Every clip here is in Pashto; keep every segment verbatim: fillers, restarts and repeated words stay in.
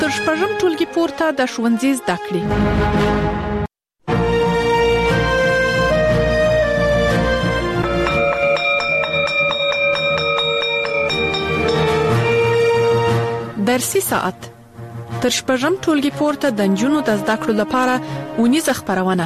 تر شپږم ټولګي پورته د ښوونځي زده کړې. درسي ساعت تر شپږم ټولګي پورته د نجونو د زده کړو لپاره اونیزه خپرونه.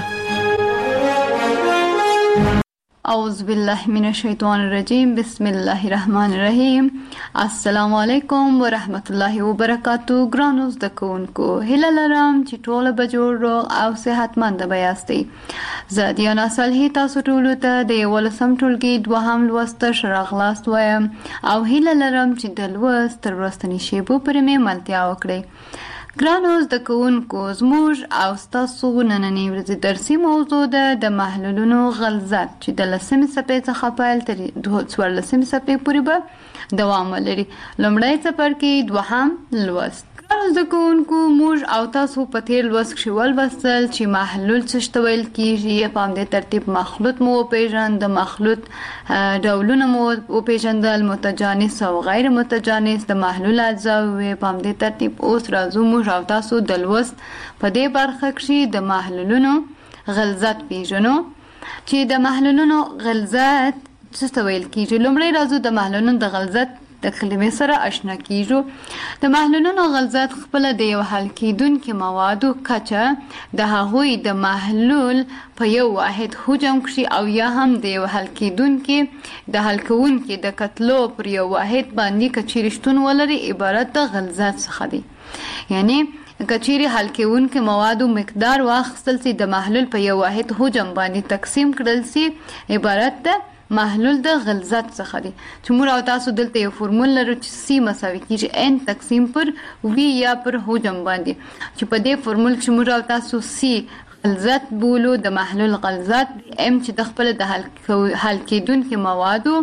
اعوذ بالله من الشیطان الرجیم. بسم الله الرحمن الرحیم. السلام علیکم ورحمت الله وبرکاتو. ګرانو زده کوونکو، هیله لرم چې ټول به جوړ روغ او صحتمند به یاستئ. زه دیانا صالحي تاسو ټولو ته د یولسم ټولګي دوهم لوست ښه راغلاست وایم او هیله لرم چې د لوست تر وروستنۍ شیبو پورې مې ملتیا وکړئ. ګرانو زده کوونکو، زموږ او ستاسو نننۍ ورځې درسي موضوع ده د محلولونو غلظت چې د لسمې صفحې څخه پیل تر څوارلسمې صفحې پورې به دوام ولري. لومړی څپرکی دوهم لوست. ګرانو زده کوونکو، موږ او تاسو په تیر لوست کښې ولوستل چې محلول څه ته ویل کېږي. په همدې ترتیب مخلوط مو وپېژند، د مخلوط ډولونه مو وپېژندل، متجانس او غیر متجانس، د محلول اجزا وې. په همدې ترتیب اوس راځو موږ او تاسو د لوست په دې برخه کښې د محلولونو غلظت پېژنو چې د محلولونو غلظت څه ته ویل کېږي. لومړی راځو د محلولونو د غلظت د کلمې سره آشنا کیږو. د محلولونو غلظت خپله د یو حل کیدونکي موادو کچه د هغوی د محلول په یو واحد حجم کښې او یا هم د یو حل کیدونکي د حل کوونکي د کتلو پر یو واحد باندې که چیرې شتون ولري عبارت د غلظت څخه دی. یعنی که چیرې حل کوونکي موادو مقدار واخیستل سي، د محلول په یو واحد حجم باندې تقسیم کړل سي، عبارت د محلول د غلظت څخه دی. چې موږ او تاسو دلته یو فرمول لرو چې سی مساوي کیږي ان تقسیم پر وی یا پر حجم باندې، چې په دې فرمول کې موږ او تاسو سی غلظت بولو، د محلول غلظت ام چې د خپل د حل کیدونکي موادو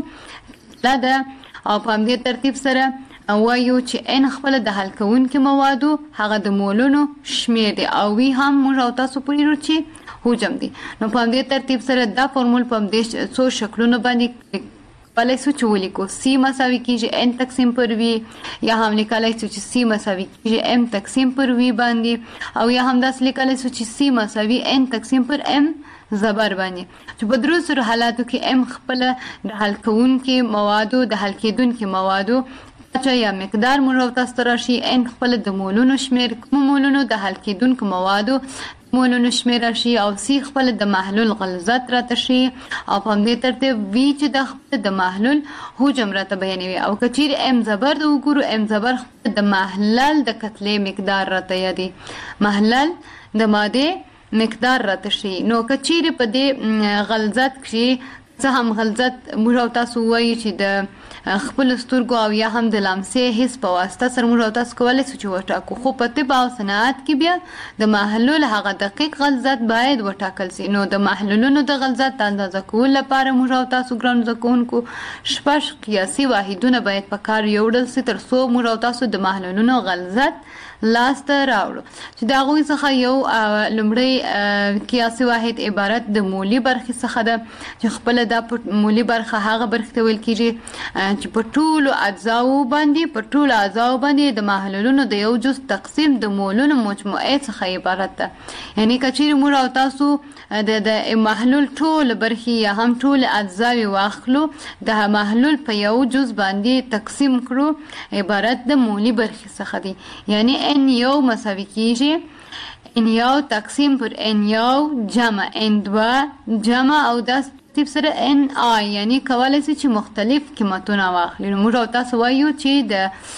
لده، او په همدې ترتیب سره وایو چې ان خپل د حل کوونکي موادو هغه د مولونو شمیر دی او وی هم موږ او تاسو پوهیږو چې حجم دی. نو په همدې ترتیب سره دا فرمول په همدې څو شکلونو باندې لیکلی شو چې ولیکو سی مساوي کیږي ان تقسیم پر وی، یا هم لیکلی شو چې سی مساوي کیږي ام تقسیم پر وی باندې، او یا هم داسې لیکلی شو چې سی مساوي ان تقسیم پر ام زبر باندې، چې په درو سرو حالاتو کې ام خپله د حل کوونکي موادو د حل کیدونکي موادو کچه یا مقدار موږ او تاسو ته راشي، ان خپله د مولونو شمیر کومو مولونو د حل کیدونکو موادو مولونو شمیر راشي، او سی خپل د محلول غلظت راته شي، او په همدې ترتیب وی چې د خپل د محلول حجم راته بیانوي. او که چیرې ام زبر د وګورو، ام زبر خپل د محلل د کتلې مقدار راته یادي، محلل د مادې مقدار راته شي. نو که چیرې په دې غلظت کښې څه هم غلظت موږ او تاسو وایو چې د خپل سترګو او یا هم د لمسې حس په واسطه سره موږ او تاسو کولی شو چې وټاکو، خو په طب او صنعت کې بیا د محلول هغه دقیق غلظت باید وټاکل سي. نو د محلولونو د غلظت اندازه کولو لپاره موږ او تاسو ګرانو زده کوونکو شپږ قیاسي واحدونه باید په کار یوړل سي تر څو موږ او تاسو د محلولونو غلظت لاسته راوړو. چې د هغوی څخه یو لومړی قیاسي واحد عبارت د مولي برخې څخه ده، چې خپله دا مولي برخه هغه برخې ته ویل کېږي چې په ټولو اجزاو باندې په ټولو اجزاو باندې د محلولونو د یو جز تقسیم د مولونو مجموعې څخه عبارت ده. یعنی که چیرې موږ او تاسو د محلول ټول برخې یا هم ټول اجزاوې واخلو، د محلول په یو جز باندې تقسیم کړو، عبارت د مولي برخې څخه دی. یعنی ان یو مساوي کیږي ان یو تقسیم پر ان یو جمع ان دوه جمع او داس ترتیب سره ان آی، یعنی کولی شي چې مختلف قیمتونه واخلي. نو موږ او تاسو وایو چې د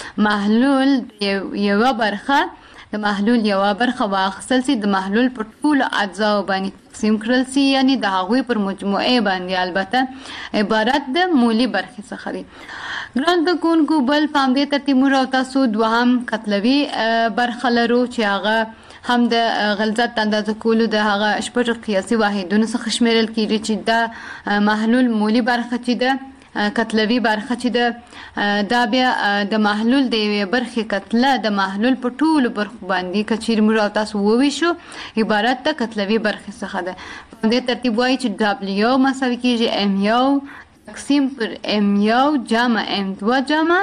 محلول یوه برخه د محلول یوه برخه واخیستل سي، د محلول په ټولو اجزاو باندې تقسیم کړل سي، یعنی د هغوی پر مجموعې باندې البته عبارت د مولي برخې څخه دی. ګران زده کوونکو، بل په همدې ترتیب موږ او تاسو دوهم کتلوي برخه لرو چې هغه هم د غلظت اندازه کولو د هغه شپږ قیاسي واحدونو څخه شمیرل کېږي، چې دا محلول مولي برخه چې ده کتلوي برخه چې ده دا بیا د محلول د یوې برخې کتله د محلول په ټولو برخو باندې که چیرې موږ او تاسو وویشو عبارت د کتلوي برخې څخه ده. په همدې ترتیب وایي چې ډبلیو مساوي کېږي ام یو تقسیم پر ام یو جمع ام دوه جمع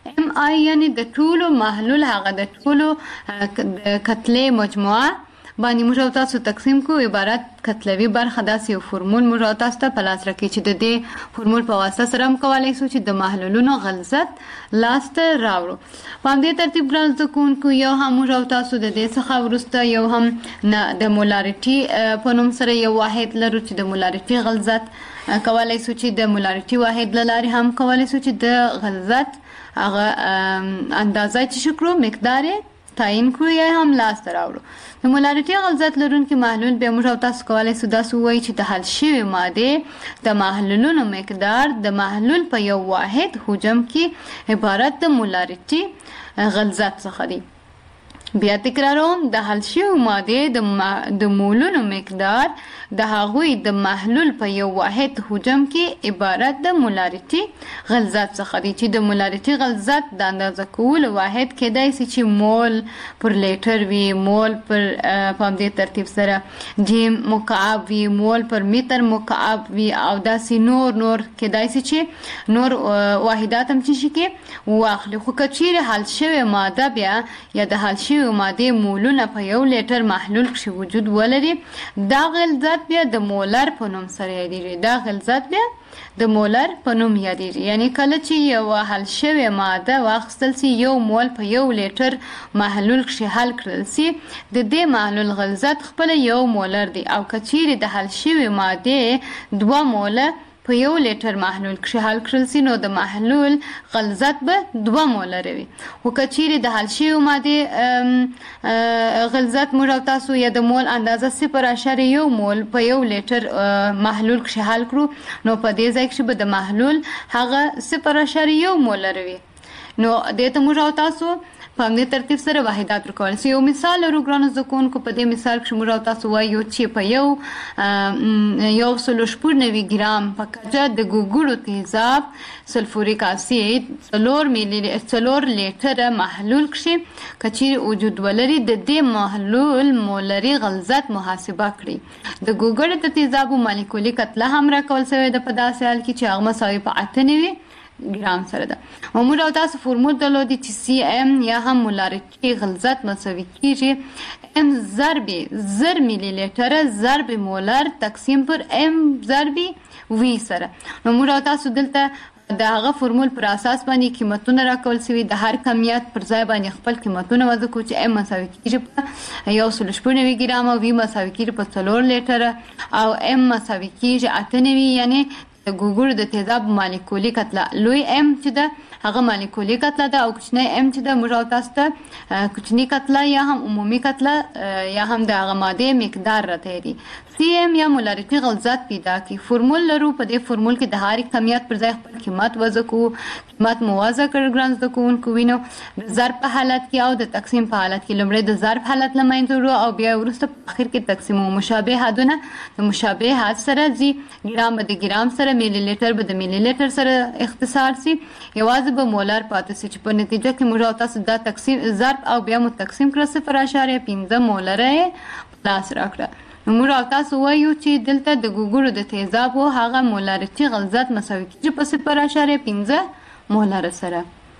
ام آی یعنی د ټولو محلول هغه د ټولو کتلې مجموعه باندې موږ او تاسو تقسیم کو عبارت کتلوي برخه داسې یو فرمول موږ او تاسو ته په لاس راکړي چې د دې فرمول په واسطه سره هم کولی شو چې د محلولونو غلظت لاسته راوړو. په همدې ترتیب ګران زده کوونکو یو هم موږ او تاسو د دې څخه وروسته یو هم د مولاریټي په نوم سره یو واحد لرو چې د مولاریټي غلظت کولی شو چې د مولاریټي واحد له لارې هم کولی شو چې د غلظت هغه اندازه چې شکرو مقدار تعیین کړو یا هم لاسته راوړو. د مولاریټي غلظت لرونکي محلول به موږ او تاسو کولی شو داسې ووایو چې د حل شوې مادې د محلولونو مقدار د محلول په یو واحد حجم کې عبارت د مولاریټي غلظت څخه دی. بیا تکراروم د حل شوې مادې د مولونو مقدار د هغوی د محلول په یو واحد حجم کې عبارت د مولاریټي غلظت څخه دی چې د مولاریټي غلظت د اندازه کولو واحد کېدای شي چې مول پر لیټر وي، مول پر په همدې ترتیب سره جیم مکعب وي، مول پر متر مکعب وي او داسې نور نور کېدای شي چې نور واحدات هم چې شي کې واخلي. خو که چیرې حل شوې ماده بیا یا د حل شوې مادې مولونه په یو لیټر محلول کې وجود ولري دا غلظت بیا د مولر په نوم سره یادیږي. دا غلظت بیا د مولر په نوم یادیږي. یعنی کله چې یو حل شوې ماده واخیستل سي یو مول په یو لیټر محلول کې حل کړل سي د دې محلول غلظت خپل یو مولر دی او که چیرې د حل شوې مادې دوه موله په یو لیټر محلول کې حل کړل سي نو د محلول غلظت به دوه مولر وي. خو که چیرې د حل شوې مادې غلظت موږ او تاسو یا د مول اندازه صفر اعشاریه یو مول په یو لیټر محلول کې حل کړو نو په دې ځای کې به د محلول هغه صفر اعشاریه یو مولر وي. نو دې ته موږ او تاسو په همدې ترتیب سره واحدات ورکولی شو. یو مثال لرو ګرانو زده کوونکو. په دې مثال کې موږ او تاسو وایو چې په یو یو سلو شپږ نوي ګرام په کچه د ګوګړو تیزاب سلفوریک اسید څلور میلی څلور لیټره محلول کښې که چیرې وجود ولري د دې محلول مولري غلظت محاسبه کړي. د ګوګړو د تیزابو مالیکولي کتله هم راکول شوې ده په داسې حال کې چې هغه مساوي په اته نوي ګرام سره ده. موږ او تاسو فرمول درلودي چې سی ام یا هم مولاریټي غلظت مساوي کیږي ام ضرب زر میلی لیټره ضرب مولر تقسیم پر ام ضرب وی سره. نو موږ او تاسو دلته د هغه فرمول پر اساس باندې قیمتونه راکول شوي د هر کمیت پر ځای باندې خپل قیمتونه وضع کړو چې ام مساوي کیږي په یو سلو شپږ نوي ګرام او وی مساوي کیږي په څلور لیټره او ام مساوي کیږي اته نوي یعنی د ګوګړو د تیزاب مالیکولي کتله. لوی ام چې ده هغه مالیکولي کتله ده او کوچنی ام چې ده موږ او تاسو ته کوچني کتله یا هم عمومي کتله یا هم د هغه مادې مقدار راته دي. سی ام یا مولاریټي غلظت پیدا کی. فرمول لرو. په دې فرمول کې د هر کمیت پر ځای خپل قیمت وضع کوو. قیمت مو وضع کړ ګران زده کوونکو. وینو د ضرب په حالت کې او د تقسیم په حالت کې لومړی د ضرب حالت له منځه وړو او بیا وروسته په اخر کې تقسیم او مشابه حدونه د مشابه حد سره ځي. ګرام به د ګرام سره میلی لیټر به د میلی لیټر سره اختصار سي. یوازې به مولر پاتې سي چې په نتیجه کې موږ او تاسو دا تقسیم ضرب او بیا مو تقسیم کړه صفر اعشاریه پنځه مولره یې په لاس راکړه. موږ او تاسو وایو چې دلته د ګوګړو د تیزابو هغه مولاریټي غلظت مساوي کیږي په صفر اعشاریه پنځه مولره سره.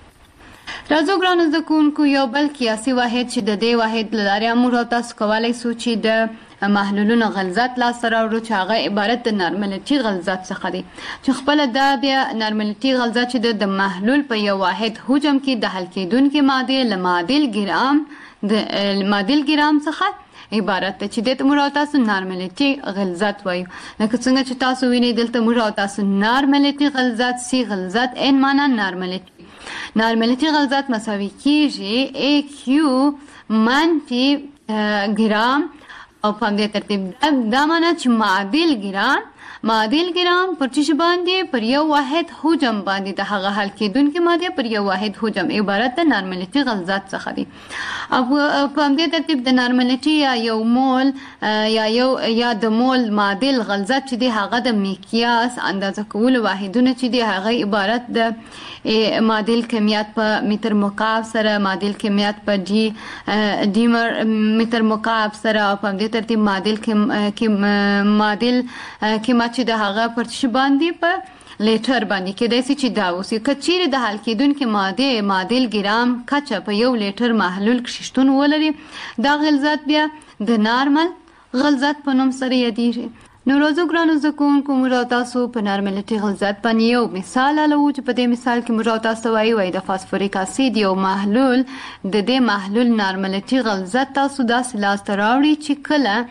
راځو ګرانو زده کوونکو یو بل قیاسي واحد چې د دې واحد له لارې موږ او تاسو کولی شو چې د محلولونو غلظت لاسته راوړو چې هغه عبارت د نارملیټي غلظت څخه دی چې خپله دا بیا نارملیټي غلظت چې د محلول په یو واحد حجم کې د حل کېدونکې مادې له معادل ګرام د معادل ګرام څخه عبارت ده چې دې ته موږ او تاسو نارملیټي غلظت وایو. لکه څنګه چې تاسو وینئ دلته موږ او تاسو نارملیټي غلظت سی غلظت ان معنا نارملیټي نارملیټي غلظت مساوي کیږي ای کیو منفي ګرام او په همدې ترتیب دا معنا چې معادل ګرام معادل ګرام پر چی باندې پر یو واحد حجم باندې د هغه حل کېدونکې مادې پر یو واحد حجم عبارت د نارملیټي غلظت څخه دی. او په همدې ترتیب د نارملیټي یا یو مول یا یو یا د مول معادل غلظت چې دی هغه د میقیاس اندازه کولو واحدونه چې دی هغه عبارت د معادل کمیت په متر مکعب سره معادل کمیت په ډي ډي متر مکعب سره او په همدې ترتیب معادل معادل قیمت چې د هغه پر چی باندې په لیټر باندې کېدای شي چې دا اوسي. که چیرې د حل کېدونکې مادې معادل ګرام کچه په یو لیټر محلول کې شتون ولري، دا غلظت بیا د نارمل غلظت په نوم سره یادیږي. نو راځو ګرانو زده کوونکو، موږ او تاسو په نارملټي غلظت باندې یو مثال حلوو چې په دې مثال کې موږ او تاسو وایو وایي د فاسفوریک اسید یو محلول د دې محلول نارملټي غلظت تاسو داسې لاسته راوړي چې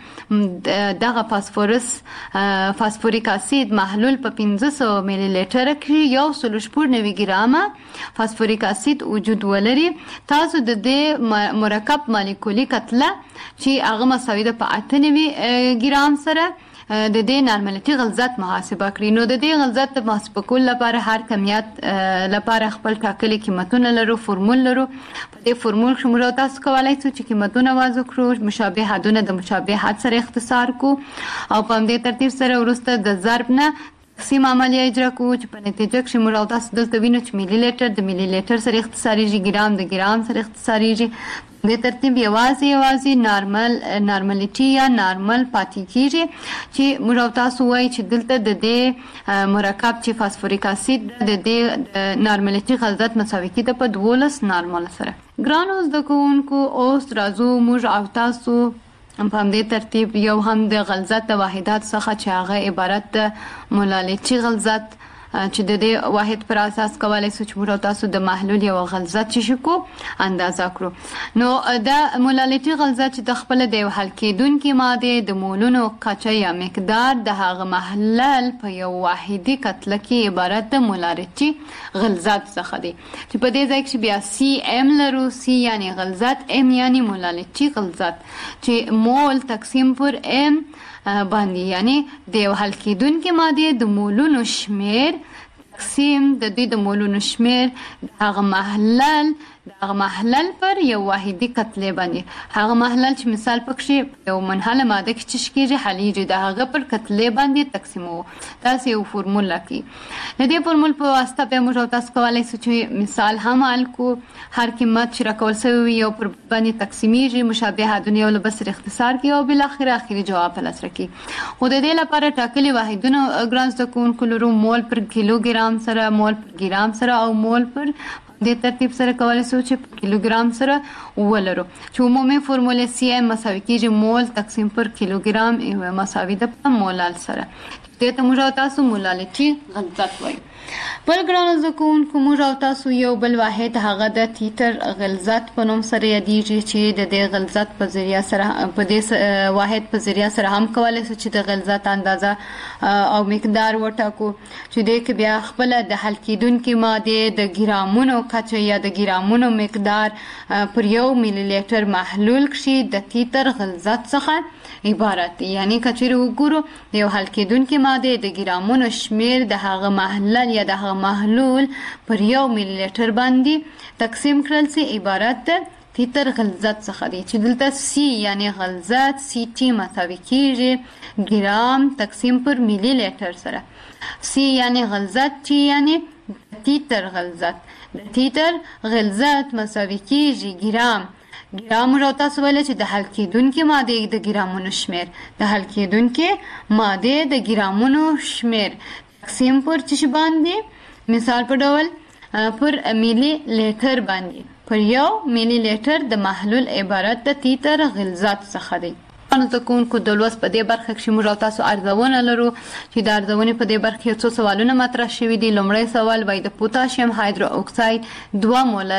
کله دغه فاسفورس فاسفوریک اسید محلول په پنځه سوه میلی لیټره کې یو سل شپږ نوي ګرامه فاسفوریک اسید وجود ولري، تاسو د دې مرکب مالیکولي کتله چې هغه مساوي ده په اته نوي ګرام سره د دې نارملټي غلظت محاسبه کړئ. نو د دې غلظت د محاسبه کولو لپاره هر کمیت لپاره خپل ټاکلي قیمتونه لرو، فورمول لرو. په دې فورمول کې موږ تاسو کولی شو چې قیمتونه وضع کړو، مشابه حدونه د مشابه حد سره اختصار کو او په همدې ترتیب سره وروسته د ضرب نه تقسیم عملیه اجرا کوو چې په نتیجه کې موږ تاسو دلته وینو چې ملي لیټر د ملي لیټر سره اختصاریږي، ګرام د ګرام سره اختصاریږي. د ترتیب یوازې یوازې نارمل نارملټي یا نارمل پاتې کیږي چې موږ تاسو وایي چې دلته د دې مرکب چې فاسفوریک اسید د دې نارملټي غلظت مساوي کیده په دولس نارمل سره. ګرانو زده کوونکو، اوس راځو موږ او تاسو په همدې ترتیب یو هم د غلظت د واحدات څخه چې هغه عبارت د مولالټي غلظت چې د دې واحد پر اساس کولی شو چې موږ تاسو د محلول یو غلظت چې شو کو اندازه کړو. نو د مولالټي غلظت چې د خپل د یو حل کېدونکې مادې د مولونو کچه یا مقدار د هغه محلل په یو واحدي کتله کې عبارت د مولالټي غلظت څخه دی چې په دې ځای کې بیا سی ام لرو. سی یعنی غلظت، ام یعنی مولالټي غلظت چې مول تقسیم پر ام باندې یعنی د یو حل کېدونکې مادې د مولونو شمیر تقسیم د دوی د مولونو شمیر د هغه محلل د هغه محلل پر یو واحدي کتلې باندې. هغه محلل چې مثال پکې یو منحله ماده کې چې کېږي حلیږي د هغه پر کتلې باندې تقسیمو. تاسو یو فورمول لیکئ. د دې فورمول په واسطه به موږ تاسو کولی شو چې مثال هم حل کو. هر قیمت چې راکول شوی یو پر باندې تقسیمیږي، مشابه حدونه یو له بل سره اختصار کوي او بالاخره اخري جواب په لاس راکړي. خو د دې لپاره ټاکلي واحدونه ګرام زده کوونکو لرو، مول پر کیلوګرام سره، مول پر ګرام سره او مول پر د ترتیب سره کولی شو چې په کیلوګرام سره ولرو چې عمومي فورمول سی ام مساوي کېږي مول تقسیم پر کیلوګرام مساوي ده په مولال سره. دې ته موږ تاسو مولالټي غلظت وایو. بل ګرانو زده کوونکو، موږ او تاسو یو بل واحد هغه د تیتر غلظت په نوم سره یادیږي چې د دې غلظت په ذریعه سره په دې واحد په ذریعه سره هم کولی شو چې د غلظت اندازه او مقدار وټاکو چې دې کې بیا خپله د حل کېدونکې مادې د ګرامونو کچه یا د ګرامونو مقدار پر یو میلی لیټر محلول کښې د تیتر غلظت څخه عبارت دی. یعنی که چیرې وګورو د یو حل کېدونکې مادې د ګرامونو شمیر د هغه محلل یا د هغه محلول پر یو میلی لیټر باندې تقسیم کړل سي عبارت د تیتر غلظت څخه دی چې دلته سی یعنی غلظت سی ټي مساوي کېږي ګرام تقسیم پر میلی لیټر سره. سی یعنی غلظت، ټي یعنی تیتر غلظت، د تیتر غلظت مساوي کېږي ګرام. ګرام موږ تاسو ویل چې د حل کېدونکې مادې د ګرامونو شمیر د حل کېدونکې مادې د ګرامونو شمیر تقسیم پر څه باندې، مثال په ډول پر میلی لیټر باندې. پر یو میلی لیټر د محلول عبارت د تیتر غلظت څخه دی. نو زده کوونکو، د لوست په دې برخه کې موږ تاسو ارزونه لرو چې د ارزونې په دې برخه کې څو سوالونه مطرح شوي دي. لومړی سوال وایي د پوتاشیم هایدرو اکساید دوه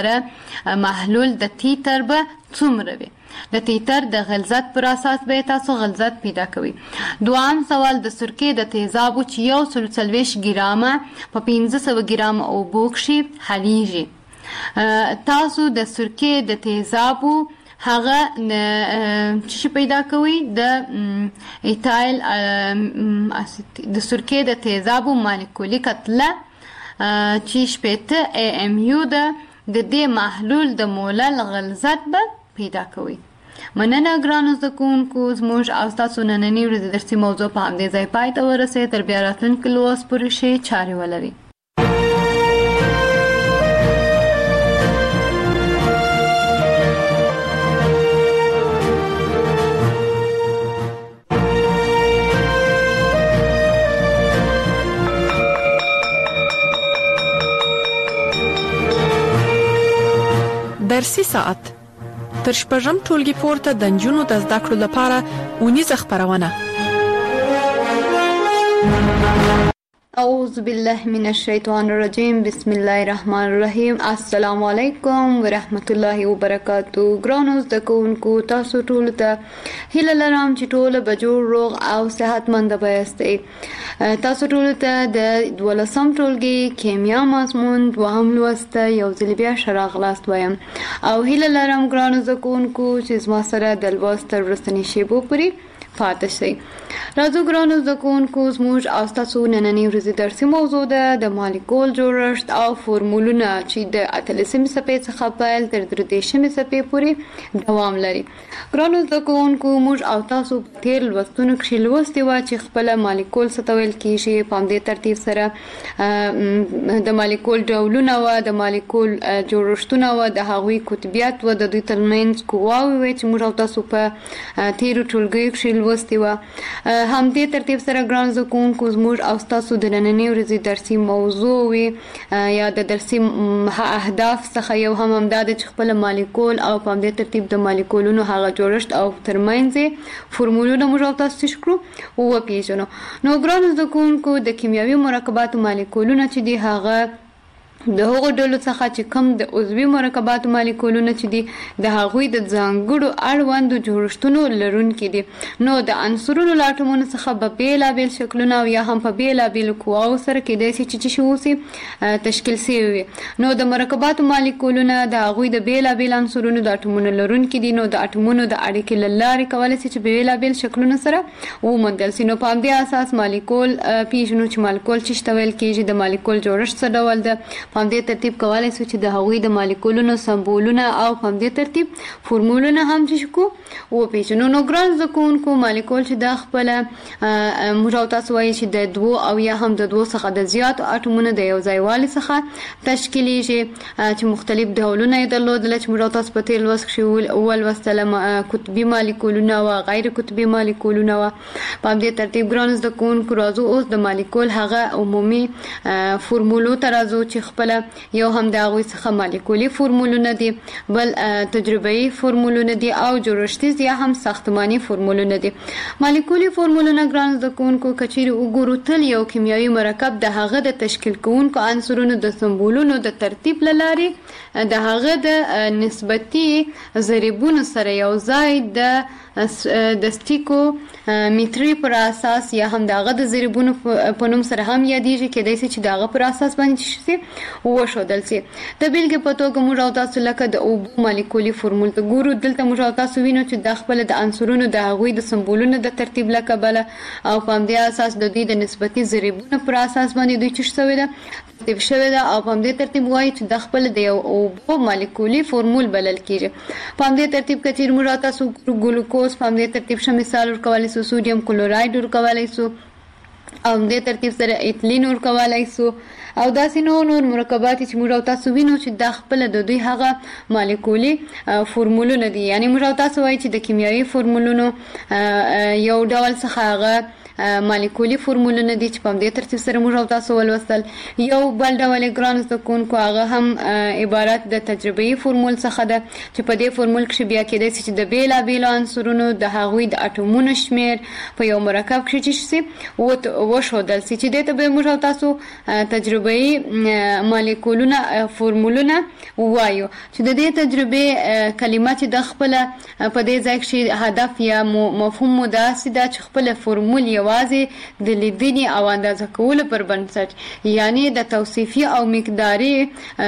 مولره محلول د تیتر به څومره وي؟ د تیتر د غلظت پر اساس به تاسو غلظت پیدا کوئ. دویم سوال د سرکې د تیزابو چې یو سل څلوېښت ګرامه په پنځه سوه ګرامه اوبو کښې حلیږي. تاسو د سرکې د تیزابو هغه چې پیدا کوي د ایتایل د سرکې د تیزابو مالیکولي کتله چې شپېته ای ام یو ده د دې محلول د مولل غلظت به پیدا کوي. مننه ګرانو زده کوونکو، زموږ او ستاسو نننۍ ورځې درسي موضوع په همدې ځای پای ته ورسېد. تر بیا راتلونکي لوست پورې ښې چارې ولرئ. درسي ساعت تر شپږم ټولګي پورته د نجونو د زده کړو لپاره اونیزه خپرونه. اعوذ بالله من الشیطان الرجیم. بسم الله الرحمن الرحیم. السلام علیکم ورحمت الله وبرکاتو. ګرانو زده کوونکو، تاسو ټول ته هیله لرم چې ټول به جوړ روغ او صحتمند یاستئ. تاسو ټول ته د دولسم ټولګي کیمیا مضمون دوهم لوست یو ځل بیا ښه راغلاست وایم او هیله لرم ګرانو زده کوونکو چې زما سره د لوست تر وروستنۍ شیبو پورې پاتې شئ. راځو ګرانو زده کوونکو، زموږ او ستاسو نننۍ ورځې درسي موضوع ده د مالیکول جوړښت او فورمولونه چې د اتلسمې صفحې څخه پیل تر درې دېرشمې صفحې پورې دوام لري. ګرانو زده کوونکو، موږ او تاسو په تېر لوستونو کښې لوستې وه چې خپله مالیکول څه ته ویل کېږي. په همدې ترتیب سره د مالیکول ډولونه وه، د مالیکول جوړښتونه وه، د هغوی قطبیت وه، د دوی ترمنځ قواوې وې چې موږ او تاسو په تېرو ټولګیو کښې لوستې وه. همدې ترتیب سره ګران زده کوونکو، زموږ او ستاسو د نننۍ ورځې درسي موضوع وي یا د درسي اهداف څخه یو هم همدا ده چې خپله مالیکول او په همدې ترتیب د مالیکولونو هغه جوړښت او ترمنځ یې فورمولونه موږ او تاسو څه کړو وپېژنو. نو ګرانو زده کوونکو، د کیمیاوي مرکباتو مالیکولونه چې دي هغه د هغو ډلو څخه چې کوم د عضوي مرکباتو مالیکولونه چې دي د هغوی د ځانګړو اړوندو جوړښتونو لرونکي دي. نو د عنصرونو له اټومونو څخه به بېلابېل شکلونه او یا هم په بېلابېلو قواو سره کېدای شي چې څه شي اوسي تشکیل سوي وي. نو د مرکباتو مالیکولونه د هغوی د بېلابېل عنصرونو د اټومونو لرونکي دي. نو د اټومونو د اړیکې له لارې کولی شي چې بېلابېل شکلونه سره وموندل شي. نو په همدې اساس مالیکول پېژنو چې مالیکول څه ته ویل کېږي، د مالیکول جوړښت څه ډول ده. په همدې ترتیب کولی شو چې د هغوی د مالیکولونو سمبولونه او په همدې ترتیب فورمولونه هم چې کو وپېژنو. نو ګران زده کوونکو، مالیکول چې دا خپله موږ او تاسو وایي چې د دوو او یا هم د دوو څخه د زیاتو اټومونو د یو ځای والي څخه تشکیلیږي چې مختلف ډولونه یې درلودله چې موږ او تاسو په تېر لوست کښې ولوستله. قطبي مالیکولونه وه، غیر قطبي مالیکولونه وه. په همدې ترتیب ګرانو زده کوونکو، راځو اوس د مالیکول هغه عمومي فورمولو ته راځو چې خپله یو هم د هغوی څخه مالیکولي فورمولونه دي، بل تجربه‌ایي فورمولونه دي او جوړښتیز یا هم ساختماني فورمولونه دي. مالیکولي فورمولونه ګران زده کوونکو که چیرې وګورو، تل یو کیمیاوي مرکب د هغه د تشکیل کوونکو عنصرونو د سمبولونو د ترتیب له لارې د هغه د نسبتي ضریبونو سره یو ځای د د سټیکو میټري پر اساس یا هم د هغه د ضریبونو په نوم سره هم یادېږي. کېدای شي چې د هغه پر اساس باندې شي وښودل شي. د بېلګې په توګه موږ او تاسو لکه د اوبو مالیکولي فورمول ته ګورو. دلته موږ او تاسو وینو چې دا خپله د عنصرونو د هغوی د سمبولونو د ترتیب له کبله او په همدې اساس د دوی د نسبتي ضریبونو پر اساس باندې دوی څه شوې ده ترتیب شوې ده او په همدې ترتیب وایي چې دا خپله د یو اوبو مالیکولي فورمول بلل کېږي. په همدې ترتیب که چېرې موږ او تاسو ګلوکوز په همدې ترتیب ښه مثال ورکولی سو، سوډیم کلوراید ورکولی سو او همدې ترتیب سره ایتلین ورکولی سو او داسې نور نور مرکبات چې موږ او تاسو وینو چې دا خپله د دوی هغه مالیکولي فورمولونه دي. یعنې موږ او تاسو وایي چې د کیمیاوي فورمولونو یو ډول څخه هغه مالیکولي فورمولونه دي چې په همدې ترتیب سره موږ او تاسو ولوستل. یو بل ډول یې ګرانو زده کوونکو هغه هم عبارت د تجربه‌ایي فورمول څخه ده چې په دې فورمول کښې بیا کېدای شي چې د بېلابېلو عنصرونو د هغوی د اټومونو شمېر په یو مرکب کښې چې شي وښودل شي چې دې ته به موږ او تاسو تجربه‌ایي مالیکولونه فورمولونه ووایو. چې د دې تجربې کلمه چې د خپله په دې ځای کښې هدف یا مفهوم مو داسې ده چې خپله فورمول یوازې د لیدنې او اندازه کولو پر بنسټ، یعنی د توصیفي او مقداري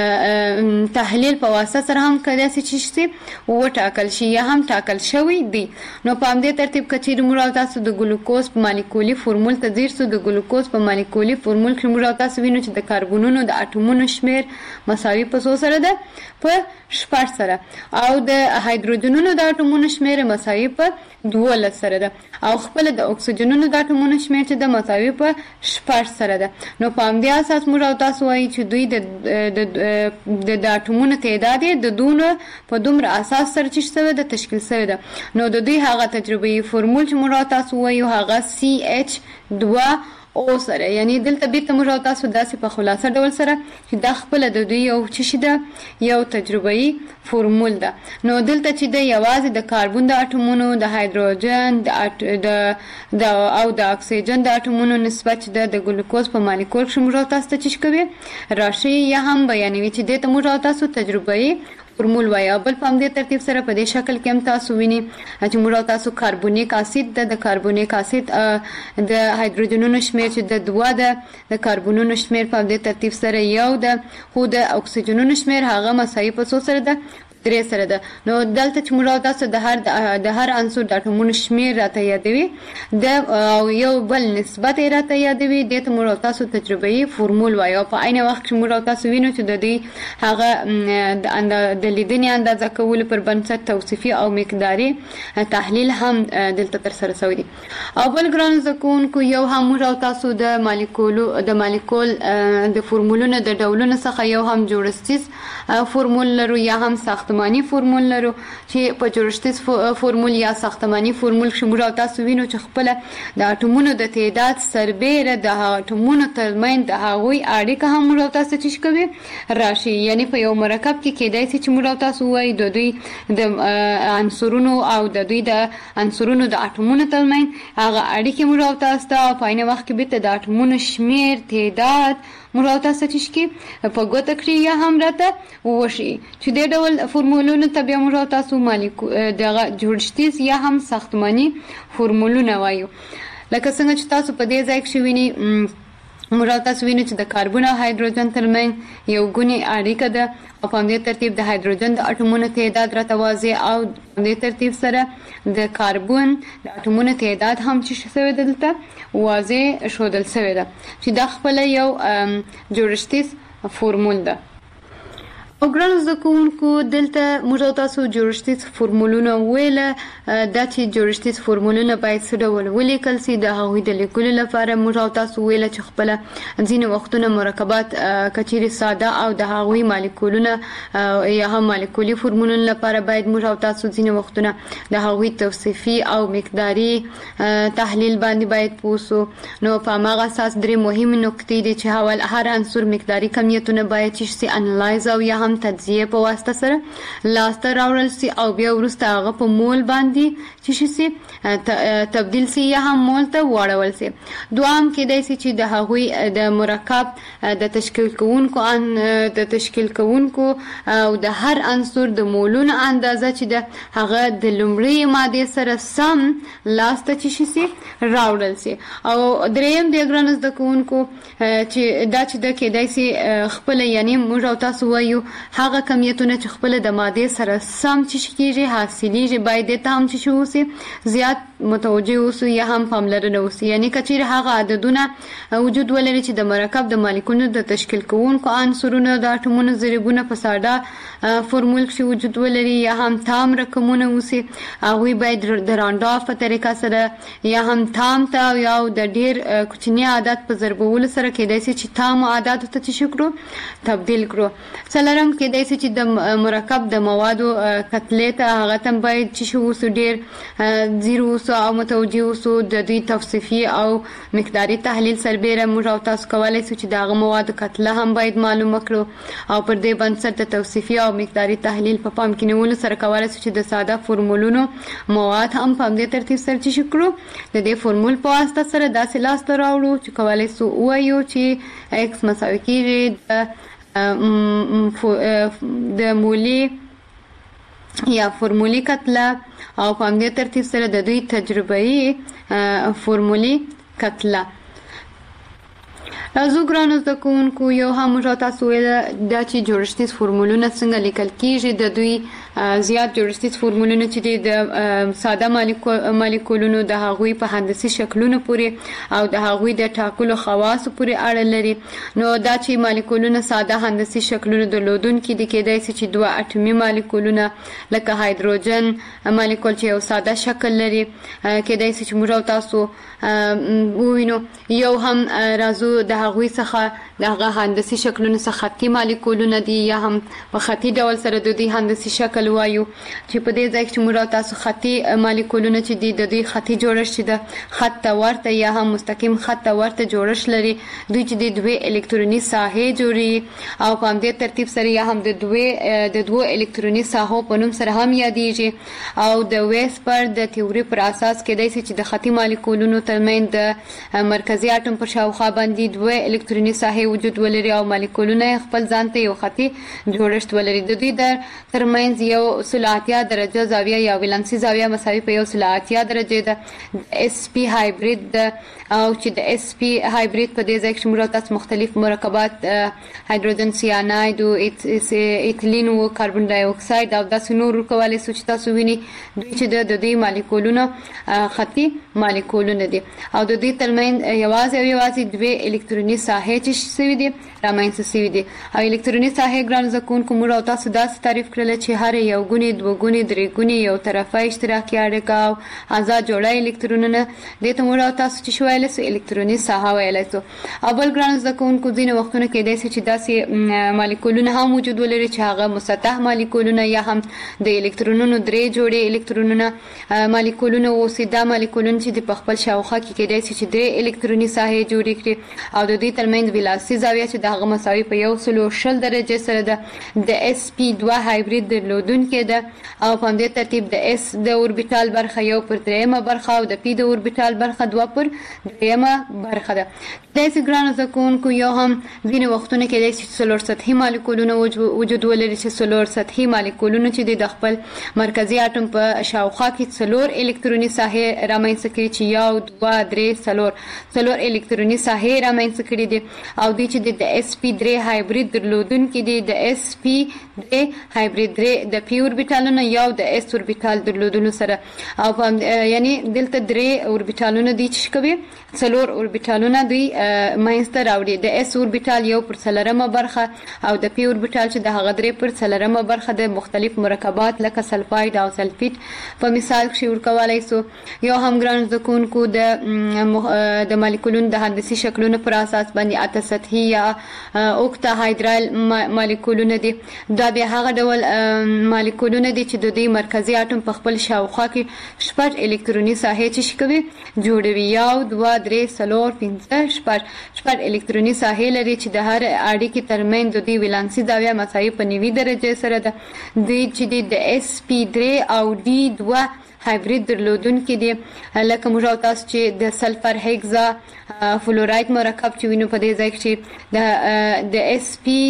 تحلیل په واسطه سره هم کېدای شي چې وټاکل شي یا هم ټاکل شوی دی. نو په همدې ترتیب که چېرې موږ او تاسو د ګلوکوز په مالیکولي فورمول ته ځیر سو، د ګلوکوز په مالیکولي فورمول کښې موږ او تاسو وینو چې د کاربونونو د اټومونو شمېر مساوي په څو سره ده؟ په شپږ سره. او د هایدروجنونو د اټومونو شمېر مساوي په دولس سره ده او خپله د اکسیجنونو د اټومونو شمېر چې د مساوي په شپږ سره ده. نو په همدې اساس موږ او تاسو وایي چې دوی د د اټومونو تعداد یې د دونه په دومره اساس سره چې شوی ده تشکیل شوی ده. نو د دوی هغه تجربه‌ایي فورمول چې موږ او تاسو وایو هغه سی ایچ دوه او سره. یعنی دلته بیرته موږ او تاسو داسې په خلاصه ډول سره چې دا خپل د دوی یو څه شي ده، یو تجربه‌ای فورمول ده. نو دلته چې د یوازې د کاربن د اټومونو، د هایدروجن د او د اکسیجن د اټومونو نسبت د د ګلوکوز په مالیکول کې موږ او تاسو ته چی کوي راشي یا هم بیانوي چې د موږ او تاسو تجربه‌ای فورمول وایي. بل په همدې ترتیب سره په دې شکل کې هم تاسو ویني چې موږ او تاسو کاربونیک اسید د کاربونیک اسید د هایدروجنونو شمیر چې د دوه د د کاربونونو شمیر په همدې ترتیب سره یو د خو د اکسیجنونو شمیر هغه مساوي په څو سره ده، درې سره ده. نو دلته چې موږ تاسو د هر د هر عنصر د اټومونو شمیر راته یادوي د یو بل نسبت راته یادوي، د موږ تاسو تجربه‌ای فورمول وایي. او په عین وخت کې موږ تاسو وینو چې د دې هغه د لیدنې اندازه کول پر بنسټ توصیفي او مقداري تحلیل هم دلته تر سره شوی دی. او بل ګران زکونکو یو هم موږ تاسو د مالیکولو د مالیکول د فورمولونو د ډولونو څخه یو هم جوړښتیز فورمول لرو یا هم ساختمانی فورمول لرو چې په جوړښتیز فورمول یا ساختمانی فورمول کې موږ تاسو وینو چې خپل د اټومونو د تعداد سربېره د اټومونو ترمنځ د هغوی اړیکه هم موږ تاسو چې کوي راشي. یعنی په یو مرکب کې کېدای شي چې موږ تاسو وایي د دوی د عنصرونو او د دوی د عنصرونو د اټومونو ترمنځ هغه اړیکه موږ تاسو ته په عین وخت کې به د اټومونو شمیر تعداد موږ تاسو چې کی په ګوته کړی یا هم راته وشي چې د ډول فورمولونو ته بیا موږ تاسو مالیکول دغه جوړښتیز یا هم ساختمانی فورمولونه وایو. لکه څنګه چې تاسو په دې ځای کې وینئ موږ تاسو وینئ چې د کاربن او هایدروجن ترمنځ یو ګونی اړیکه ده او په همدې ترتیب د هایدروجن د اټومونو تعداد راته واضح او په همدې ترتیب سره د کاربن د اټومونو تعداد هم چې شوی دلته واضح ښودل شوی ده چې دا خپل یو جوړښتیز فورمول ده. او ګران زده کوونکو دلته موږ تاسو جوړښتیز فورمولونه ویل دا چې جوړښتیز فورمولونه باید څه ډول ولیکل شي. د هغوی د لیکلو لپاره موږ تاسو ویل چې خپل ځینې وختونه مرکبات کچېرې ساده او د هغوی مالیکولونه یا هم مالیکولي فورمولونه لپاره باید موږ تاسو ځینې وختونه د هغوی توصیفي او مقداري تحلیل باندې باید پوه شو. نو په هماغه اساس درې مهمې نکتې دي چې اول هر عنصر مقداري کمیتونه باید چې شي انالایز او یا هم تجزیه په واسطه سره لاسته راوړل شي او بیا وروسته هغه په مول باندې چې شي تبدیل شي یا هم مول ته واړول شي. دوام کېدای شي چې د هغوی د مرکب د تشکیل کوونکو د تشکیل کوونکو او د هر عنصر د مولونو اندازه چې د هغه د لومړۍ ماده سره سم لاسته چې شي راوړل شي. او دریم د ګران زده کوونکو چې دا چې د کېدای شي خپل یعنی موږ او تاسو وایو هغه کمیتونه چې خپل د ماده سره سم چې کېږي حاصلېږي باید ته هم چې اوسي زیات متوجه اوسو یا هم پاملرنه وسي. یعنی کچېرې هغه عددونه وجود ولري چې د مرکب د مالیکولونو د تشکیل کوونکو عنصرونو د اټومونو ضریبونه په ساده فورمول کې وجود ولري یا هم تام رقمونه وسي هغوی باید د رانډاف په طریقه سره یا هم تام ته یا د ډیر کوچني عدد په ضربولو سره کېدای شي چې تام عدد ته چې کړو تبدیل کړو. څلورم کېدای شي چې د مرکب د موادو کتلې ته هغه تم باید چې اوسو ډیر زیرو اوسو او متوجه اوسو د دوی توصیفي او مقداري تحلیل سربېره موږ او تاسو کولی شو چې د هغه موادو کتله هم باید معلومه کړو او پر دې بنسټ د توصیفي او مقداري تحلیل په پام کې نیولو سره کولی شو چې د ساده فورمولونو مواد هم په همدې ترتیب سره چې کړو د دې فورمول په واسطه سره داسې لاسته راوړو چې کولی شو ووایو چې ایکس مساوي کېږي د د مولی یا فورمولي کتله او په همدې ترتیب سره د دوی تجربه‌ای فورمولي کتله. راځو ګرانو زده کوونکو یو هم موږ تاسو ویل دا چې جوړښتیز فورمولونه څنګه لیکل کېږي. د دوی زیات جوړښتیز فورمولونه چې دي د ساده مالیکولونو د هغوی په هندسي شکلونو پورې او د هغوی د ټاکلو خواصو پورې اړه لري. نو دا چې مالیکولونه ساده هندسي شکلونه درلودونکي دي کېدای شي چې دوه اټومي مالیکولونه لکه هایدروجن مالیکول چې یو ساده شکل لري کېدای شي چې موږ تاسو ووینو. یو هم راځو د هغوی څخه دغه هندسي شکلونو څخه خطي مالیکولونه دي یا هم په خطي ډول سره د دوی هندسي شکل وایو چې په دې ځای کې موږ تاسو خطي مالیکولونه چې دي د دوی خطي جوړښت د خط ته ورته یا هم مستقیم خط ته ورته جوړښت لري دوی چې د دوی الکتروني ساحې جوړي او په همدې ترتیب سره یا هم د دوی د دوه الکتروني ساحو په نوم سره هم یادېږي او د ویسپر د تیوري پر اساس کېدای شي چې د خطي مالیکولونو ترمنځ د مرکزي اټوم پر شاوخوا باندې دوه الکتروني ساحې وجود ولري او مالیکولونه خپل ځان ته یو خطي جوړښت ولري د دوی د ترمنځ یو سل اتیا درجه زاویه یا ولانسي زاویه مساوي په یو سل اتیا درجه ده اس پی هایبرید ده او چې د اس پی هایبرید په دې ځای کې موږ تاسو مختلف مرکبات هایدروجن سیاناید او ایتلین او کاربن ډای اکساید او داسې نور کولای شو چې تاسو ویني دوی چې د دوی مالیکولونه خطي مالیکولونه دي او د دوی ترمنځ یوازې او یوازې دوه الکتروني ساحې چې سوي دي رامنځته سوي دي او الکتروني ساحې ګران زکونکو موږ تاسو داسې تعریف کړل چې هر یو ګونی دوه ګونی درې ګونی یو طرفه اشتراکي اړیکه او آزاد جوړه الکترونونه د ته موږ تاسو چې شویل سو الکتروني ساحه ویل سو اول ګران زکونکو ځینې وختونه کې داسې چې داسې مالیکولونه هم وجود ولري چې هغه مسطح مالیکولونه یا هم د الکترونونو درې جوړې الکترونونه مالیکولونه او سیده مالیکولونه چې د خپل شاوخوا کې کېدای شي چې درې الکتروني ساحې جوړې کړي او د دوی ترمنځ ولانسي زاویه چې د هغه مساوي په یو سل شل درجه سره ده د اس پی دوه هایبرید درلودونکې ده او په همدې ترتیب د اس د اوربیټال برخه یو پر دریمه برخه او د پی د اوربیټال برخه دوه پر دریمه برخه ده داسې ګرانو زده کوونکو یو هم ځینې وختونه کېدای شي څلور سطحي مالیکولونه وجود ولري چې څلور سطحي مالیکولونه چې د خپل مرکزي اټوم په شاوخوا کې څلور الکتروني ساحې رامنځته کړي چې یو دوه درې څلور څلور الکتروني ساحې رامنځته کړي دي او دوی چې د اس پی درې هایبرید درلودونکي دي د اس پی درې هایبرید درې د پی اوربیټالونه یو د اس اوربیټال درلودلو سره او یعنی دلته درې اوربیټالونه دي چې کوي څلور اوربیټالونه دوی ماینسته راوړي د اس اوربیټال یو پر څلورمه برخه او د پی اوربیټال چې د هغه درې پر څلورمه برخه د مختلف مرکبات لکه سلفاید او سلفیت په مثال کې ورکولای سو یو هم ګران زکونکو د د مالیکولونو د هندسي شکلونو پر اساس باندې اته سطحي یا اوکتا هایدرال مالیکولونه دي دا به هغه ډول مالیکولونه دي چې د دوی مرکزي اټوم په خپل شاوخوا کې شپږ الکتروني ساحې چې کوي جوړوي یو دوه درې څلور پنځه شپږ شپږ الکتروني ساحې لري چې د هر اړیکې ترمنځ د دوی ولانسي زاویه مساوي په نوي درجه سره ده دوی چې د اس پی درې او ډي دوه هایبرید درلودونکي دي لکه موږ تاسو چې د سلفر هیګزا فلوراید مرکب چې وینو په دې ځای کې د د اس پی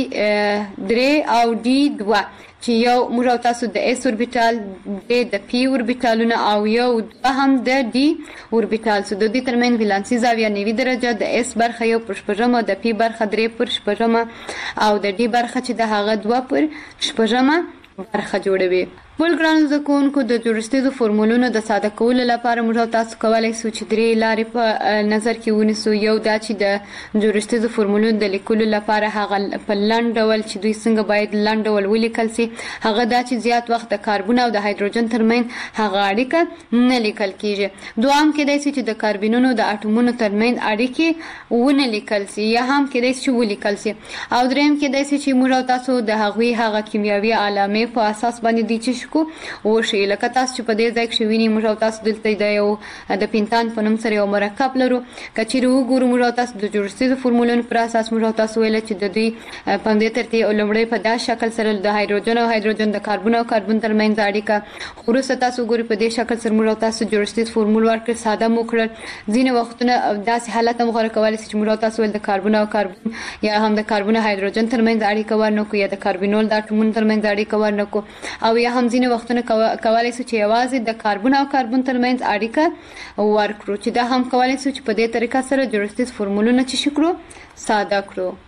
درې او ډي دوه چې یو موږ تاسو د اس اوربیټال د پی اوربیټالونه او یو هم د ډي اوربیټال سو د دې ترمنځ ولانسي زاویه نوي درجه د اس برخه یو پر شپږمه د پی برخه درې پر شپږمه او د ډي برخه چې د هغه دوه پر شپږمه برخه جوړوي ول ګران زکونکو د جوړښتیزو فورمولونو د ساده کولو لپاره موږ تاسو کولای شو چې درې لارې په نظر کې ونیسو یو دا چې د جوړښتیزو فورمولونو د لیکلو لپاره هغه په لاندې ډول چې دوی څنګه باید لاندې ډول ولیکل شي هغه دا چې زیات وخت د کاربن او د هایدروجن ترمنځ هغه اړیکه نه لیکل کیږي دوام کېدای شي چې د کاربنونو د اټومونو ترمنځ اړیکې ونه لیکل شي یا هم کېدای شي ولیکل شي او دریم کېدای شي چې موږ تاسو د هغوی هغه کیمیاوي علامې په اساس باندې دي چې کو او شی لکه تاسو چې په دې ځای کې ویني موږ تاسو دلته د یو د پینتان په نوم سره یو مرکب لرو کچېرو وګورو موږ تاسو د جوړښتیزو فورمولونو پر اساس موږ تاسو ویل چې د دوی په دې ترتیب لومړی په داسې شکل سره د هایدروجن او هایدروجن د کاربن او کاربن ترمنځ اړیکه وروسته تاسو وګورئ په دې شکل سره موږ تاسو جوړښتیز فورمول ورکړ ساده مو کړل ځینې وختونه داسې حالت هم غوړه کولای شي چې موږ تاسو ول د کاربن او کاربن یا هم د کاربن او هایدروجن ترمنځ اړیکه ورنکو یا د کاربنول د اټومونو ترمنځ اړیکه ورنکو او یا هم ځینې وختونه کولای شو چې یوازې د کاربن او کاربن ترمنځ اړیکه ورکړو چې دا هم کولای شو چې په دې طریقه سره جوړښتیز فورمولونه چې شکرو ساده کړو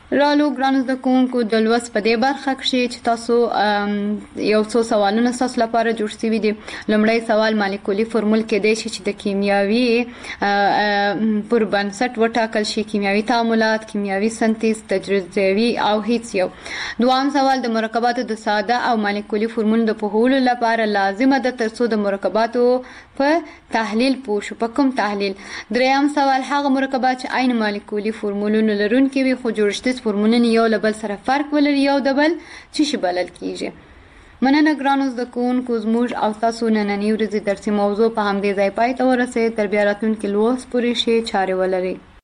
رالو ګرانو زده کوونکو د لوست په دې برخه کې چې تاسو یو څو سوالونه تاسو لپاره جوړ شوي دي. لومړی سوال مالیکولي فورمول کې دی چې د کیمیاوي پر بنسټ وټاکل شي کیمیاوي تعاملات، کیمیاوي سنتیز، تجزیوي او هیڅ یو. دوام سوال د مرکباتو د ساده او مالیکولي فورمول د پوهولو لپاره لازمه ده ترڅو د مرکباتو په تحلیل پوه شو. په کوم تحلیل؟ دریم سوال هغه مرکبات چې عین مالیکولي فورمولونه لرونکي وي خو جوړښتیز فورمولونه یو له بل سره فرق ولري یو د بل څه شي بلل کیږي. مننه ګرانو زده کوونکو، زموږ او تاسو نننۍ ورځې درسي موضوع په همدې ځای پای ته ورسېد. تر بیا راتلونکي لوست پورې ښې چارې ولرئ.